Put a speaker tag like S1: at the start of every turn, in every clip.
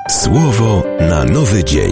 S1: Słowo na nowy dzień.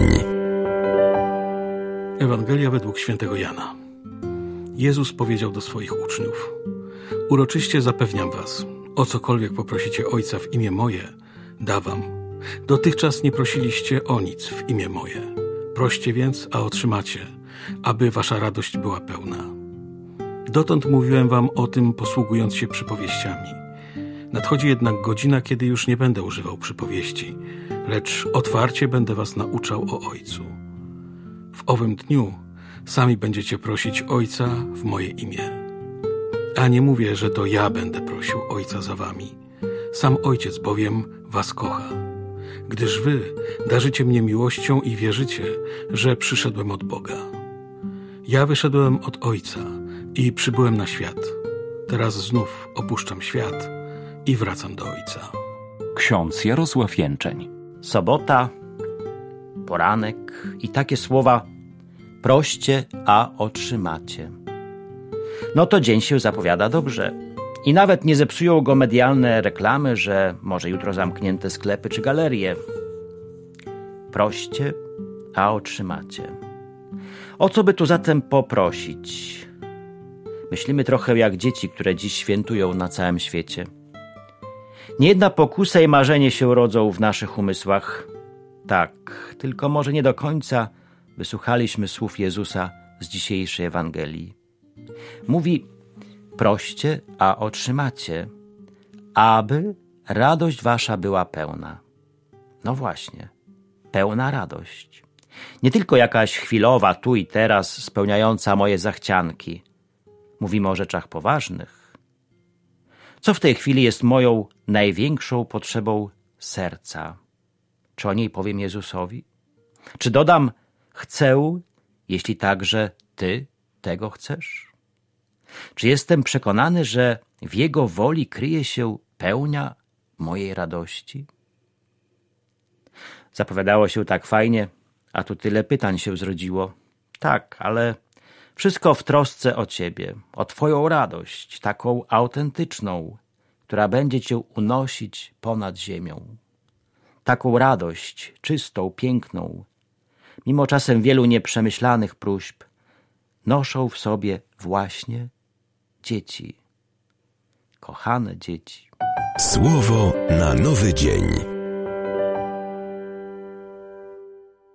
S2: Ewangelia według świętego Jana. Jezus powiedział do swoich uczniów: uroczyście zapewniam was, o cokolwiek poprosicie Ojca w imię moje, da wam. Dotychczas nie prosiliście o nic w imię moje. Proście więc, a otrzymacie, aby wasza radość była pełna. Dotąd mówiłem wam o tym, posługując się przypowieściami. Nadchodzi jednak godzina, kiedy już nie będę używał przypowieści, lecz otwarcie będę was nauczał o Ojcu. W owym dniu sami będziecie prosić Ojca w moje imię. A nie mówię, że to ja będę prosił Ojca za wami. Sam Ojciec bowiem was kocha, gdyż wy darzycie mnie miłością i wierzycie, że przyszedłem od Boga. Ja wyszedłem od Ojca i przybyłem na świat. Teraz znów opuszczam świat i wracam do Ojca.
S3: Ksiądz Jarosław Jęczeń.
S4: Sobota, poranek i takie słowa: proście, a otrzymacie. No to dzień się zapowiada dobrze. I nawet nie zepsują go medialne reklamy, że może jutro zamknięte sklepy czy galerie. Proście, a otrzymacie. O co by tu zatem poprosić? Myślimy trochę jak dzieci, które dziś świętują na całym świecie. Niejedna pokusa i marzenie się rodzą w naszych umysłach. Tak, tylko może nie do końca wysłuchaliśmy słów Jezusa z dzisiejszej Ewangelii. Mówi: proście, a otrzymacie, aby radość wasza była pełna. No właśnie, pełna radość. Nie tylko jakaś chwilowa, tu i teraz, spełniająca moje zachcianki. Mówimy o rzeczach poważnych. Co w tej chwili jest moją największą potrzebą serca? Czy o niej powiem Jezusowi? Czy dodam: chcę, jeśli także Ty tego chcesz? Czy jestem przekonany, że w Jego woli kryje się pełnia mojej radości? Zapowiadało się tak fajnie, a tu tyle pytań się zrodziło. Tak, ale wszystko w trosce o Ciebie, o Twoją radość, taką autentyczną, która będzie Cię unosić ponad ziemią. Taką radość, czystą, piękną, mimo czasem wielu nieprzemyślanych próśb, noszą w sobie właśnie dzieci. Kochane dzieci.
S1: Słowo na nowy dzień.